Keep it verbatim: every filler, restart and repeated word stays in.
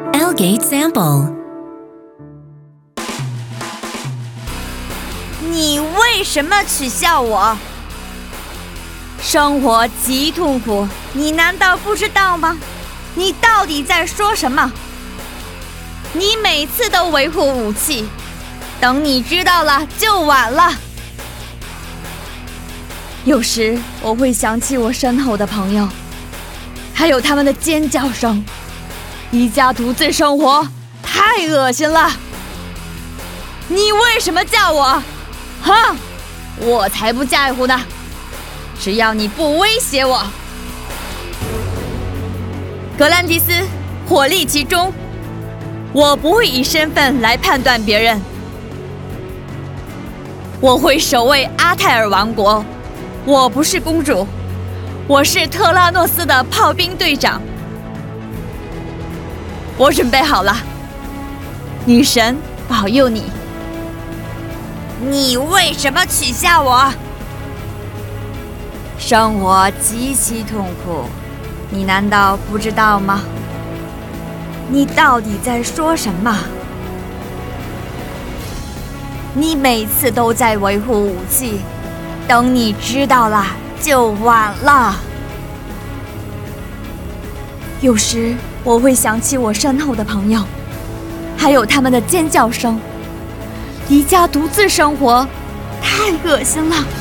Elgate Sample。 你为什么取笑我？生活极痛苦，你难道不知道吗？你到底在说什么？你每次都维护武器，等你知道了就晚了。有时我会想起我身后的朋友，还有他们的尖叫声。一家独自生活太恶心了。你为什么叫我？哼，我才不在乎呢，只要你不威胁我。格兰迪斯，火力其中，我不会以身份来判断别人。我会守卫阿泰尔王国，我不是公主，我是特拉诺斯的炮兵队长。我准备好了，女神保佑你。你为什么取笑我？生活极其痛苦，你难道不知道吗？你到底在说什么？你每次都在维护武器，等你知道了就晚了。有时我会想起我身后的朋友，还有他们的尖叫声。离家独自生活，太恶心了。